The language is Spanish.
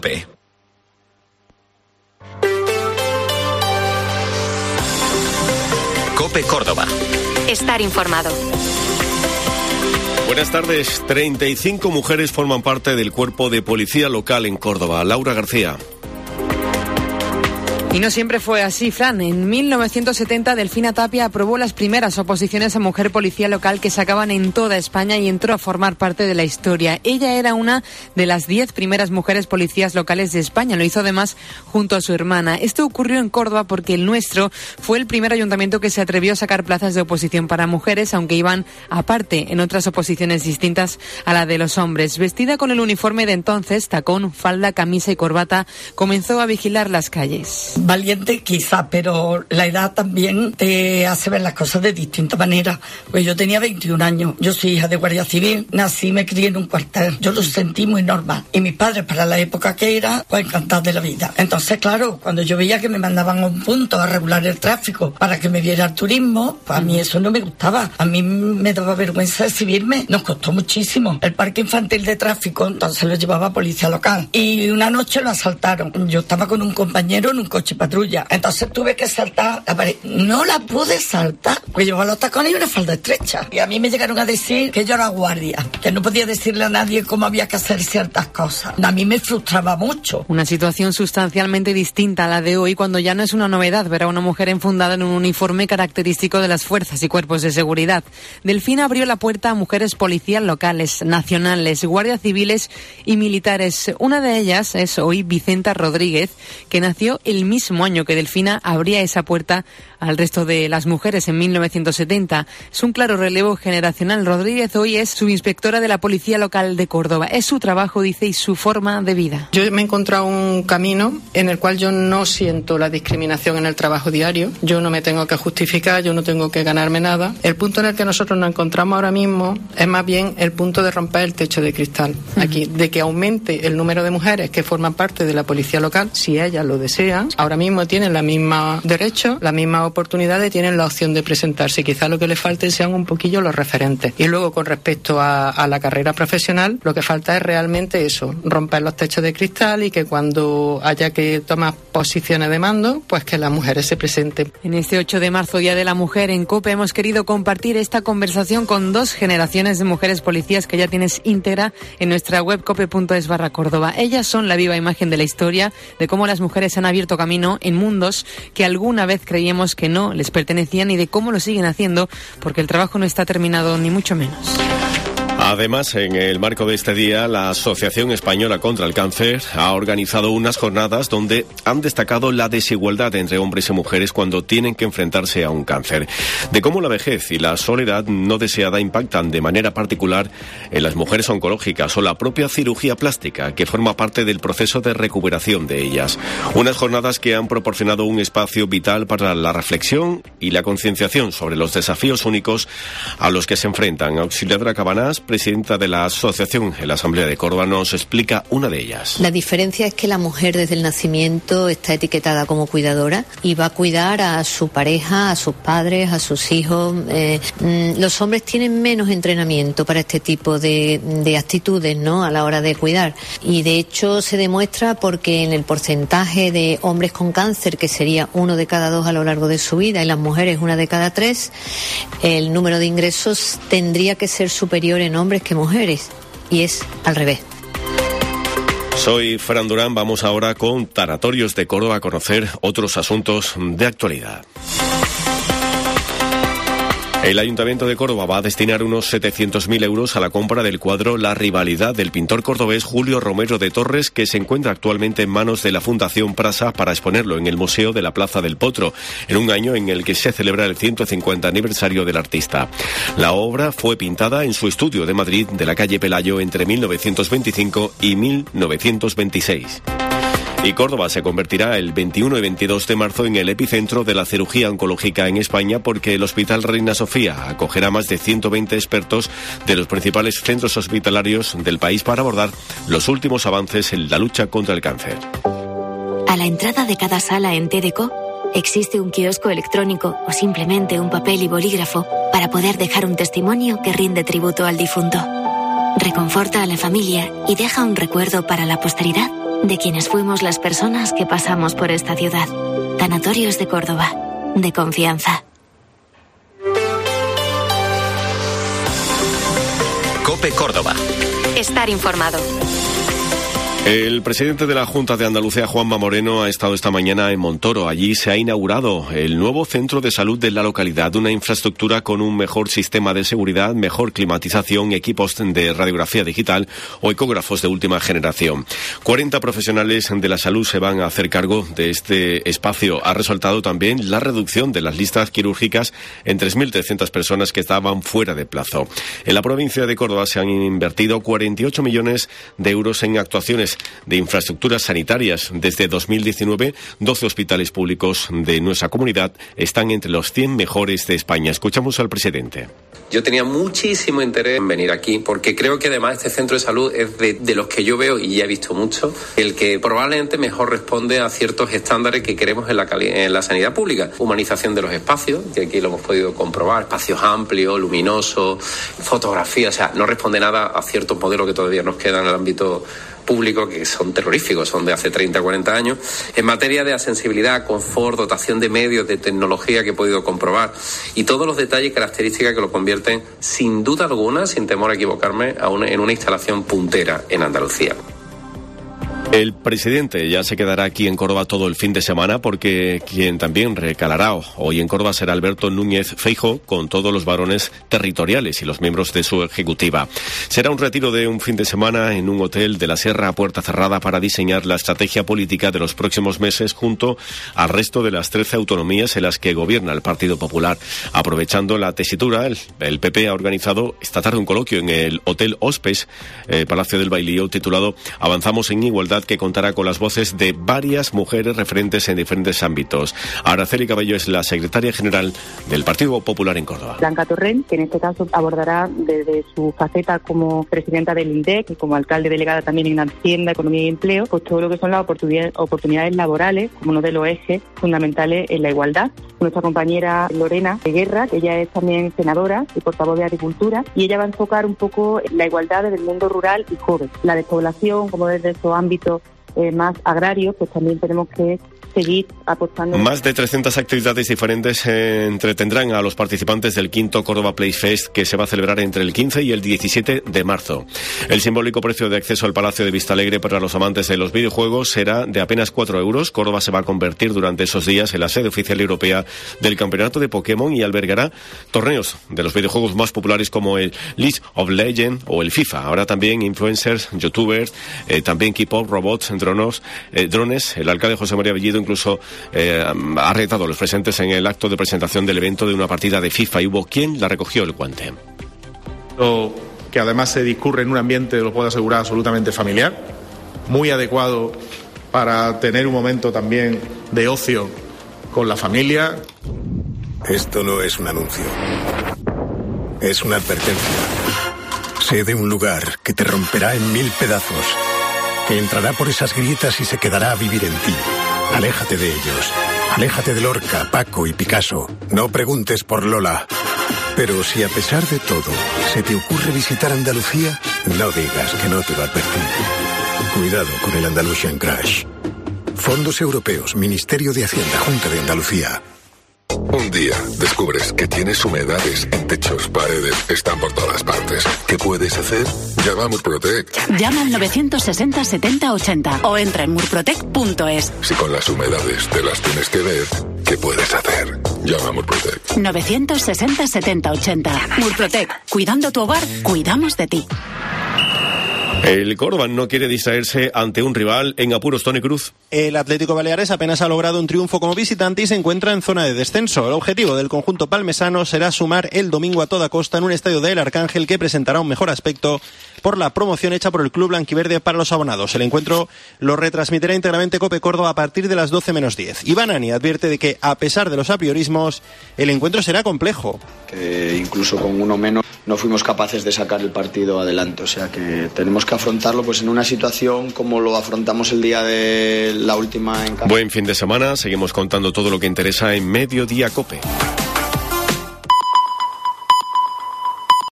COPE Córdoba. Estar informado. Buenas tardes. 35 mujeres forman parte del cuerpo de policía local en Córdoba. Laura García. Y no siempre fue así, Fran. En 1970, Delfina Tapia aprobó las primeras oposiciones a mujer policía local que sacaban en toda España y entró a formar parte de la historia. Ella era una de las 10 primeras mujeres policías locales de España. Lo hizo además junto a su hermana. Esto ocurrió en Córdoba porque el nuestro fue el primer ayuntamiento que se atrevió a sacar plazas de oposición para mujeres, aunque iban aparte en otras oposiciones distintas a la de los hombres. Vestida con el uniforme de entonces, tacón, falda, camisa y corbata, comenzó a vigilar las calles. Valiente quizá, pero la edad también te hace ver las cosas de distinta manera. Pues yo tenía 21 años, yo soy hija de guardia civil, nací y me crié en un cuartel. Yo lo sentí muy normal. Y mis padres, para la época que era, pues encantados de la vida. Entonces, claro, cuando yo veía que me mandaban a un punto a regular el tráfico para que me viera el turismo, pues a mí eso no me gustaba. A mí me daba vergüenza exhibirme. Nos costó muchísimo. El parque infantil de tráfico, entonces lo llevaba a policía local. Y una noche lo asaltaron. Yo estaba con un compañero en un coche patrulla. Entonces tuve que saltar la pared. No la pude saltar, porque llevaba los tacones y una falda estrecha. Y a mí me llegaron a decir que yo era guardia, que no podía decirle a nadie cómo había que hacer ciertas cosas. A mí me frustraba mucho. Una situación sustancialmente distinta a la de hoy, cuando ya no es una novedad ver a una mujer enfundada en un uniforme característico de las fuerzas y cuerpos de seguridad. Delfina abrió la puerta a mujeres policías locales, nacionales, guardias civiles y militares. Una de ellas es hoy Vicenta Rodríguez, que nació el mismo año que Delfina abría esa puerta al resto de las mujeres en 1970. Es un claro relevo generacional. Rodríguez hoy es subinspectora de la Policía Local de Córdoba. Es su trabajo, dice, y su forma de vida. Yo me he encontrado un camino en el cual yo no siento la discriminación en el trabajo diario. Yo no me tengo que justificar, yo no tengo que ganarme nada. El punto en el que nosotros nos encontramos ahora mismo es más bien el punto de romper el techo de cristal. Aquí, de que aumente el número de mujeres que forman parte de la Policía Local, si ellas lo desean. Ahora mismo tienen la misma derecho, la misma oportunidad, tienen la opción de presentarse. Quizá lo que les falte sean un poquillo los referentes. Y luego, con respecto a la carrera profesional, lo que falta es realmente eso, romper los techos de cristal y que cuando haya que tomar posiciones de mando, pues que las mujeres se presenten. En este 8 de marzo, Día de la Mujer, en COPE hemos querido compartir esta conversación con 2 generaciones de mujeres policías que ya tienes íntegra en nuestra web cope.es/Córdoba. Ellas son la viva imagen de la historia, de cómo las mujeres han abierto camino en mundos que alguna vez creíamos que no les pertenecían y de cómo lo siguen haciendo, porque el trabajo no está terminado ni mucho menos. Además, en el marco de este día, la Asociación Española contra el Cáncer ha organizado unas jornadas donde han destacado la desigualdad entre hombres y mujeres cuando tienen que enfrentarse a un cáncer, de cómo la vejez y la soledad no deseada impactan de manera particular en las mujeres oncológicas o la propia cirugía plástica, que forma parte del proceso de recuperación de ellas. Unas jornadas que han proporcionado un espacio vital para la reflexión y la concienciación sobre los desafíos únicos a los que se enfrentan. Auxiliadora Cabanás, presidenta de la asociación en la Asamblea de Córdoba, nos explica una de ellas. La diferencia es que la mujer desde el nacimiento está etiquetada como cuidadora y va a cuidar a su pareja, a sus padres, a sus hijos. Los hombres tienen menos entrenamiento para este tipo de actitudes, ¿no?, a la hora de cuidar. Y de hecho se demuestra porque en el porcentaje de hombres con cáncer, que sería 1 de cada 2 a lo largo de su vida, y las mujeres 1 de cada 3, el número de ingresos tendría que ser superior en hombres que mujeres, y es al revés. Soy Fran Durán, vamos ahora con Tanatorios de Córdoba a conocer otros asuntos de actualidad. El Ayuntamiento de Córdoba va a destinar unos 700.000 euros a la compra del cuadro La rivalidad del pintor cordobés Julio Romero de Torres, que se encuentra actualmente en manos de la Fundación Prasa para exponerlo en el Museo de la Plaza del Potro, en un año en el que se celebra el 150 aniversario del artista. La obra fue pintada en su estudio de Madrid, de la calle Pelayo, entre 1925 y 1926. Y Córdoba se convertirá el 21 y 22 de marzo en el epicentro de la cirugía oncológica en España, porque el Hospital Reina Sofía acogerá más de 120 expertos de los principales centros hospitalarios del país para abordar los últimos avances en la lucha contra el cáncer. A la entrada de cada sala en TDCO existe un kiosco electrónico o simplemente un papel y bolígrafo para poder dejar un testimonio que rinde tributo al difunto. Reconforta a la familia y deja un recuerdo para la posteridad. de quienes fuimos las personas que pasamos por esta ciudad. Tanatorios de Córdoba, de confianza. COPE Córdoba. Estar informado. El presidente de la Junta de Andalucía, Juanma Moreno, ha estado esta mañana en Montoro. Allí se ha inaugurado el nuevo centro de salud de la localidad, una infraestructura con un mejor sistema de seguridad, mejor climatización, equipos de radiografía digital o ecógrafos de última generación. 40 profesionales de la salud se van a hacer cargo de este espacio. Ha resaltado también la reducción de las listas quirúrgicas en 3.300 personas que estaban fuera de plazo. En la provincia de Córdoba se han invertido 48 millones de euros en actuaciones de infraestructuras sanitarias. Desde 2019, 12 hospitales públicos de nuestra comunidad están entre los 100 mejores de España. Escuchamos al presidente. Yo tenía muchísimo interés en venir aquí porque creo que además este centro de salud es de los que yo veo, y ya he visto mucho, el que probablemente mejor responde a ciertos estándares que queremos en la sanidad pública. Humanización de los espacios, que aquí lo hemos podido comprobar, espacios amplios, luminosos, fotografía, o sea, no responde nada a ciertos modelos que todavía nos quedan en el ámbito público, que son terroríficos, son de hace 30, 40 años. En materia de accesibilidad, confort, dotación de medios, de tecnología que he podido comprobar, y todos los detalles y características que lo convierten, sin duda alguna, sin temor a equivocarme, en una instalación puntera en Andalucía. El presidente ya se quedará aquí en Córdoba todo el fin de semana, porque quien también recalará hoy en Córdoba será Alberto Núñez Feijóo, con todos los varones territoriales y los miembros de su ejecutiva. Será un retiro de un fin de semana en un hotel de la Sierra a puerta cerrada para diseñar la estrategia política de los próximos meses junto al resto de las 13 autonomías en las que gobierna el Partido Popular. Aprovechando la tesitura, el PP ha organizado esta tarde un coloquio en el Hotel Hospes, Palacio del Bailío, titulado Avanzamos en Igualdad, que contará con las voces de varias mujeres referentes en diferentes ámbitos. Araceli Cabello es la secretaria general del Partido Popular en Córdoba. Blanca Torrent, que en este caso abordará desde su faceta como presidenta del INDEC y como alcalde delegada también en Hacienda, Economía y Empleo, pues todo lo que son las oportunidades laborales como uno de los ejes fundamentales en la igualdad. Nuestra compañera Lorena de Guerra, que ella es también senadora y portavoz de Agricultura, y ella va a enfocar un poco la igualdad desde el mundo rural y joven, la despoblación como desde esos ámbitos más agrarios, pues también tenemos que seguir apostando. Más de 300 actividades diferentes entretendrán a los participantes del quinto Córdoba Place Fest, que se va a celebrar entre el 15 y el 17 de marzo. El simbólico precio de acceso al Palacio de Vistalegre para los amantes de los videojuegos será de apenas 4 euros. Córdoba se va a convertir durante esos días en la sede oficial europea del campeonato de Pokémon y albergará torneos de los videojuegos más populares como el League of Legends o el FIFA. Ahora también influencers, youtubers, también K-pop, robots, drones. El alcalde José María Bellido incluso ha retado a los presentes en el acto de presentación del evento de una partida de FIFA, y hubo quien la recogió el guante. Que además se discurre en un ambiente, lo puedo asegurar, absolutamente familiar, muy adecuado para tener un momento también de ocio con la familia. Esto no es un anuncio, es una advertencia. Sé de un lugar que te romperá en 1000 pedazos, que entrará por esas grietas y se quedará a vivir en ti. Aléjate de ellos. Aléjate de Lorca, Paco y Picasso. No preguntes por Lola. Pero si a pesar de todo se te ocurre visitar Andalucía, no digas que no te lo advertí. Cuidado con el Andalusian Crash. Fondos Europeos, Ministerio de Hacienda, Junta de Andalucía. Un día descubres que tienes humedades en techos, paredes, están por todas partes. ¿Qué puedes hacer? Llama a Murprotec. Llama al 960 70 80 o entra en murprotec.es. Si con las humedades te las tienes que ver, ¿qué puedes hacer? Llama a Murprotec. 960 70 80. Murprotec. Cuidando tu hogar, cuidamos de ti. El Córdoba no quiere distraerse ante un rival en apuros. Toni Cruz. El Atlético Baleares apenas ha logrado un triunfo como visitante y se encuentra en zona de descenso. El objetivo del conjunto palmesano será sumar el domingo a toda costa en un estadio de El Arcángel que presentará un mejor aspecto por la promoción hecha por el club blanquiverde para los abonados. El encuentro lo retransmitirá íntegramente COPE Córdoba a partir de las 12 menos 10. Iván Ani advierte de que, a pesar de los apriorismos, el encuentro será complejo. Que incluso con uno menos no fuimos capaces de sacar el partido adelante. O sea que tenemos que afrontarlo pues en una situación como lo afrontamos el día de la última en casa. Buen fin de semana. Seguimos contando todo lo que interesa en Mediodía COPE.